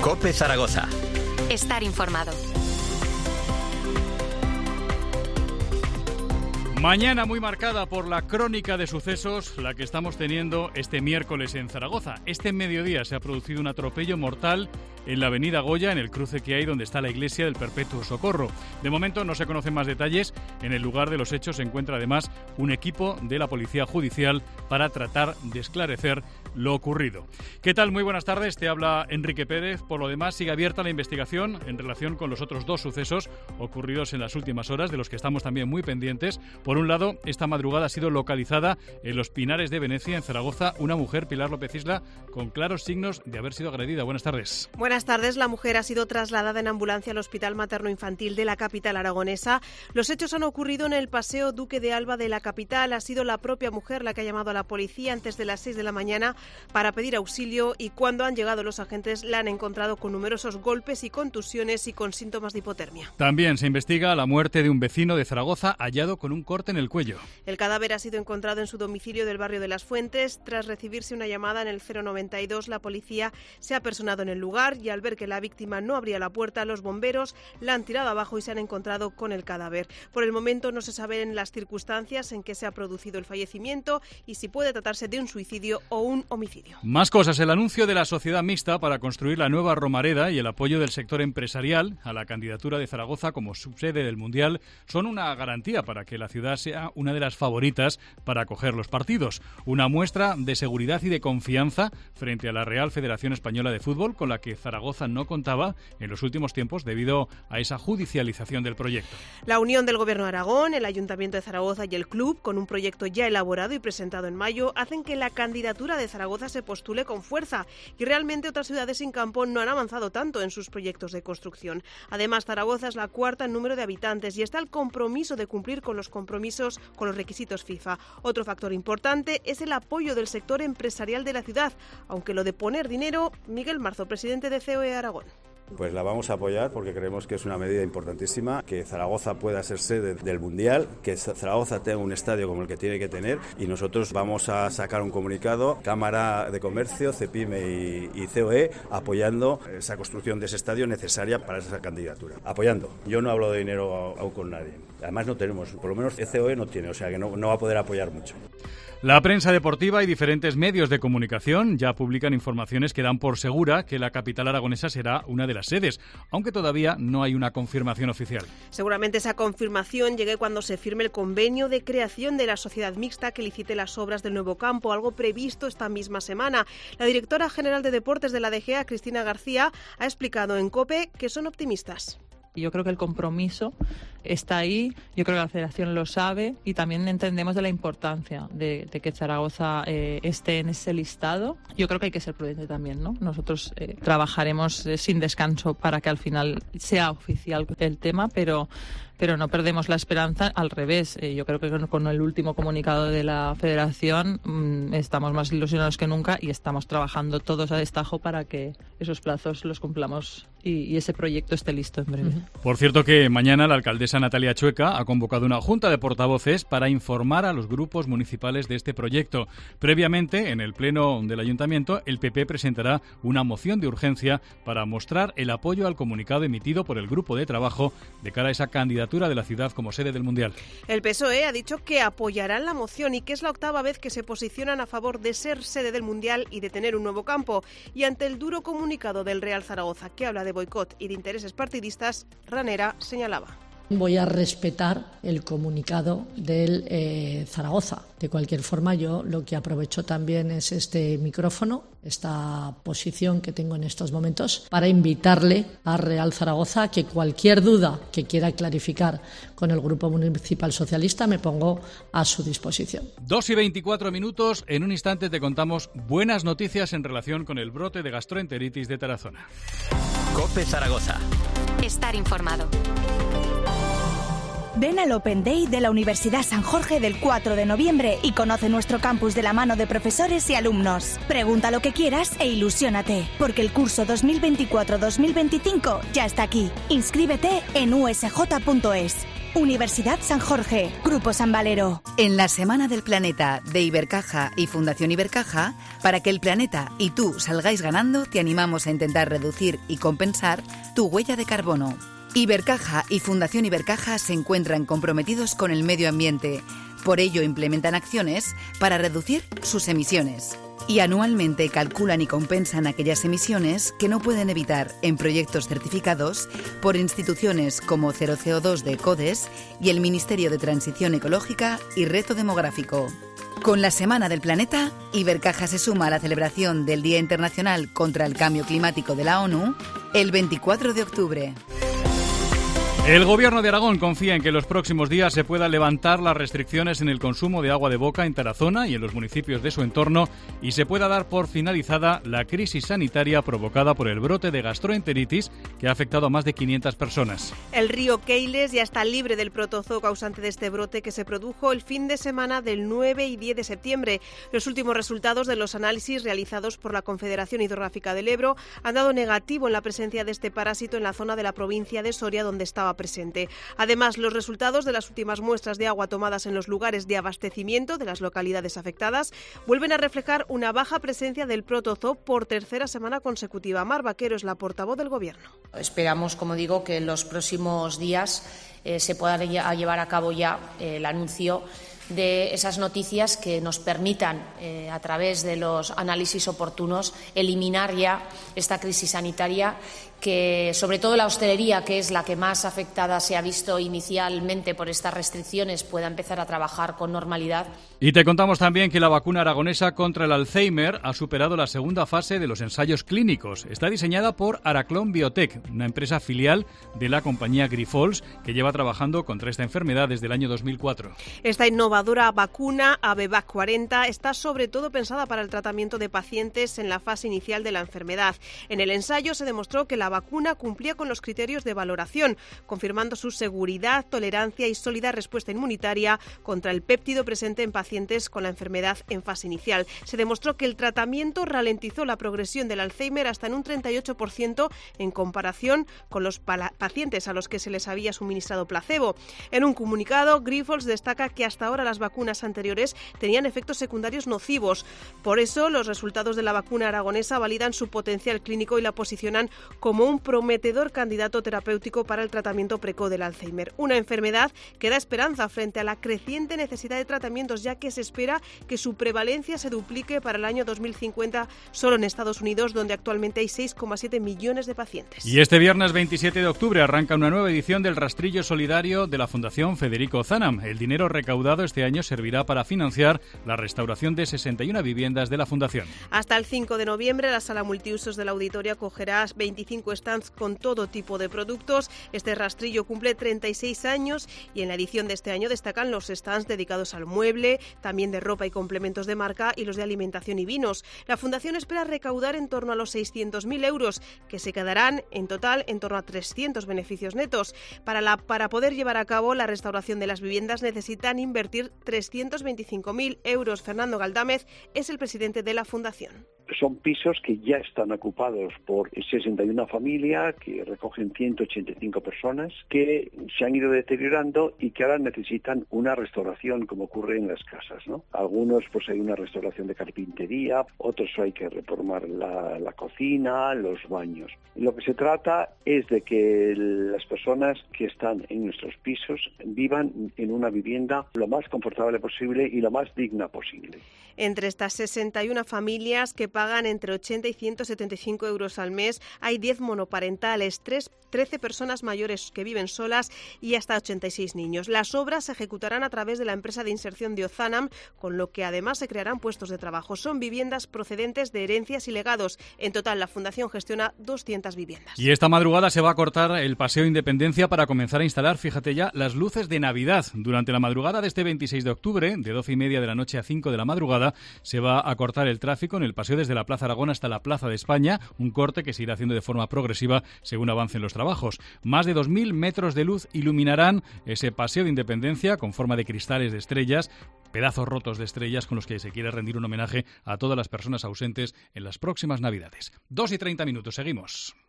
COPE Zaragoza. Estar informado. Mañana muy marcada por la crónica de sucesos, la que estamos teniendo este miércoles en Zaragoza. Este mediodía se ha producido un atropello mortal en la avenida Goya, en el cruce que hay donde está la iglesia del Perpetuo Socorro. De momento no se conocen más detalles. En el lugar de los hechos se encuentra además un equipo de la Policía Judicial para tratar de esclarecer lo ocurrido. ¿Qué tal? Muy buenas tardes, te habla Enrique Pérez. Por lo demás, sigue abierta la investigación en relación con los otros dos sucesos ocurridos en las últimas horas, de los que estamos también muy pendientes. Por un lado, esta madrugada ha sido localizada en los Pinares de Venecia, en Zaragoza, una mujer, Pilar López Isla, con claros signos de haber sido agredida. Buenas tardes. Buenas tardes. La mujer ha sido trasladada en ambulancia al Hospital Materno-Infantil de la capital aragonesa. Los hechos han ocurrido en el Paseo Duque de Alba de la capital. Ha sido la propia mujer la que ha llamado a la policía antes de las 6 de la mañana para pedir auxilio, y cuando han llegado los agentes la han encontrado con numerosos golpes y contusiones y con síntomas de hipotermia. También se investiga la muerte de un vecino de Zaragoza hallado con un corte en el cuello. El cadáver ha sido encontrado en su domicilio del barrio de Las Fuentes. Tras recibirse una llamada en el 092, la policía se ha personado en el lugar y al ver que la víctima no abría la puerta, los bomberos la han tirado abajo y se han encontrado con el cadáver. Por el momento no se saben las circunstancias en que se ha producido el fallecimiento y si puede tratarse de un suicidio o un homicidio. Más cosas. El anuncio de la sociedad mixta para construir la nueva Romareda y el apoyo del sector empresarial a la candidatura de Zaragoza como subsede del Mundial son una garantía para que la ciudad sea una de las favoritas para acoger los partidos. Una muestra de seguridad y de confianza frente a la Real Federación Española de Fútbol, con la que Zaragoza no contaba en los últimos tiempos debido a esa judicialización del proyecto. La unión del Gobierno de Aragón, el Ayuntamiento de Zaragoza y el club, con un proyecto ya elaborado y presentado en mayo, hacen que la candidatura de Zaragoza se postule con fuerza, y realmente otras ciudades sin campo no han avanzado tanto en sus proyectos de construcción. Además, Zaragoza es la cuarta en número de habitantes y está el compromiso de cumplir con los requisitos FIFA. Otro factor importante es el apoyo del sector empresarial de la ciudad, aunque lo de poner dinero, Miguel Marzo, presidente de COE Aragón. Pues la vamos a apoyar porque creemos que es una medida importantísima, que Zaragoza pueda ser sede del Mundial, que Zaragoza tenga un estadio como el que tiene que tener, y nosotros vamos a sacar un comunicado, Cámara de Comercio, CEPIME y COE, apoyando esa construcción de ese estadio necesaria para esa candidatura. Apoyando. Yo no hablo de dinero aún con nadie. Además no tenemos, por lo menos COE no tiene, o sea que no va a poder apoyar mucho. La prensa deportiva y diferentes medios de comunicación ya publican informaciones que dan por segura que la capital aragonesa será una de las sedes, aunque todavía no hay una confirmación oficial. Seguramente esa confirmación llegue cuando se firme el convenio de creación de la sociedad mixta que licite las obras del nuevo campo, algo previsto esta misma semana. La directora general de Deportes de la DGA, Cristina García, ha explicado en COPE que son optimistas. Yo creo que el compromiso está ahí, yo creo que la Federación lo sabe y también entendemos de la importancia de que Zaragoza esté en ese listado. Yo creo que hay que ser prudente también, ¿no? Nosotros trabajaremos sin descanso para que al final sea oficial el tema, pero no perdemos la esperanza, al revés. Yo creo que con el último comunicado de la Federación estamos más ilusionados que nunca y estamos trabajando todos a destajo para que esos plazos los cumplamos y ese proyecto esté listo en breve. Por cierto que mañana la alcaldesa Natalia Chueca ha convocado una junta de portavoces para informar a los grupos municipales de este proyecto. Previamente, en el pleno del ayuntamiento, el PP presentará una moción de urgencia para mostrar el apoyo al comunicado emitido por el grupo de trabajo de cara a esa candidatura de la ciudad como sede del Mundial. El PSOE ha dicho que apoyarán la moción y que es la octava vez que se posicionan a favor de ser sede del Mundial y de tener un nuevo campo. Y ante el duro comunicado del Real Zaragoza, que habla de boicot y de intereses partidistas, Ranera señalaba: voy a respetar el comunicado del Zaragoza. De cualquier forma, yo lo que aprovecho también es este micrófono, esta posición que tengo en estos momentos, para invitarle a Real Zaragoza a que cualquier duda que quiera clarificar con el Grupo Municipal Socialista me pongo a su disposición. 2:24. En un instante te contamos buenas noticias en relación con el brote de gastroenteritis de Tarazona. COPE Zaragoza. Estar informado. Ven al Open Day de la Universidad San Jorge del 4 de noviembre y conoce nuestro campus de la mano de profesores y alumnos. Pregunta lo que quieras e ilusiónate, porque el curso 2024-2025 ya está aquí. Inscríbete en usj.es. Universidad San Jorge, Grupo San Valero. En la Semana del Planeta de Ibercaja y Fundación Ibercaja, para que el planeta y tú salgáis ganando, te animamos a intentar reducir y compensar tu huella de carbono. Ibercaja y Fundación Ibercaja se encuentran comprometidos con el medio ambiente. Por ello implementan acciones para reducir sus emisiones. Y anualmente calculan y compensan aquellas emisiones que no pueden evitar en proyectos certificados por instituciones como Cero CO2 de CODES y el Ministerio de Transición Ecológica y Reto Demográfico. Con la Semana del Planeta, Ibercaja se suma a la celebración del Día Internacional contra el Cambio Climático de la ONU el 24 de octubre. El Gobierno de Aragón confía en que en los próximos días se puedan levantar las restricciones en el consumo de agua de boca en Tarazona y en los municipios de su entorno y se pueda dar por finalizada la crisis sanitaria provocada por el brote de gastroenteritis que ha afectado a más de 500 personas. El río Keiles ya está libre del protozoo causante de este brote que se produjo el fin de semana del 9 y 10 de septiembre. Los últimos resultados de los análisis realizados por la Confederación Hidrográfica del Ebro han dado negativo en la presencia de este parásito en la zona de la provincia de Soria donde estaba presente. Además, los resultados de las últimas muestras de agua tomadas en los lugares de abastecimiento de las localidades afectadas vuelven a reflejar una baja presencia del protozoo por tercera semana consecutiva. Mar Vaquero es la portavoz del Gobierno. Esperamos, como digo, que en los próximos días se pueda llevar a cabo ya el anuncio de esas noticias que nos permitan, a través de los análisis oportunos, eliminar ya esta crisis sanitaria que, sobre todo la hostelería, que es la que más afectada se ha visto inicialmente por estas restricciones, pueda empezar a trabajar con normalidad. Y te contamos también que la vacuna aragonesa contra el Alzheimer ha superado la segunda fase de los ensayos clínicos. Está diseñada por Araclon Biotech, una empresa filial de la compañía Grifols, que lleva trabajando contra esta enfermedad desde el año 2004. Esta innovadora vacuna Avevac 40 está sobre todo pensada para el tratamiento de pacientes en la fase inicial de la enfermedad. En el ensayo se demostró que la vacuna cumplía con los criterios de valoración, confirmando su seguridad, tolerancia y sólida respuesta inmunitaria contra el péptido presente en pacientes con la enfermedad en fase inicial. Se demostró que el tratamiento ralentizó la progresión del Alzheimer hasta en un 38% en comparación con los pacientes a los que se les había suministrado placebo. En un comunicado, Grifols destaca que hasta ahora las vacunas anteriores tenían efectos secundarios nocivos. Por eso, los resultados de la vacuna aragonesa validan su potencial clínico y la posicionan como un prometedor candidato terapéutico para el tratamiento precoz del Alzheimer. Una enfermedad que da esperanza frente a la creciente necesidad de tratamientos, ya que se espera que su prevalencia se duplique para el año 2050 solo en Estados Unidos, donde actualmente hay 6,7 millones de pacientes. Y este viernes 27 de octubre arranca una nueva edición del rastrillo solidario de la Fundación Federico Zanam. El dinero recaudado este año servirá para financiar la restauración de 61 viviendas de la Fundación. Hasta el 5 de noviembre, la sala multiusos del auditorio acogerá 25 stands con todo tipo de productos. Este rastrillo cumple 36 años y en la edición de este año destacan los stands dedicados al mueble, también de ropa y complementos de marca y los de alimentación y vinos. La Fundación espera recaudar en torno a los 600.000 euros, que se quedarán en total en torno a 300 beneficios netos. Para poder llevar a cabo la restauración de las viviendas necesitan invertir 325.000 euros. Fernando Galdámez es el presidente de la Fundación. Son pisos que ya están ocupados por 61 familias que recogen 185 personas que se han ido deteriorando y que ahora necesitan una restauración, como ocurre en las casas, ¿no? Algunos pues hay una restauración de carpintería, otros hay que reformar la cocina, los baños. Lo que se trata es de que las personas que están en nuestros pisos vivan en una vivienda lo más confortable posible y lo más digna posible. Entre estas 61 familias que pagan entre 80 y 175 euros al mes, hay 10 monoparentales, 13 personas mayores que viven solas y hasta 86 niños. Las obras se ejecutarán a través de la empresa de inserción de Ozanam, con lo que además se crearán puestos de trabajo. Son viviendas procedentes de herencias y legados. En total, la Fundación gestiona 200 viviendas. Y esta madrugada se va a cortar el Paseo Independencia para comenzar a instalar, fíjate ya, las luces de Navidad. Durante la madrugada de este 26 de octubre, de 12:30 de la noche a 5 de la madrugada, se va a cortar el tráfico en el paseo desde la Plaza Aragón hasta la Plaza de España, un corte que se irá haciendo de forma progresiva según avancen los trabajos. Más de 2.000 metros de luz iluminarán ese Paseo de Independencia con forma de cristales de estrellas, pedazos rotos de estrellas con los que se quiere rendir un homenaje a todas las personas ausentes en las próximas Navidades. 2:30, seguimos.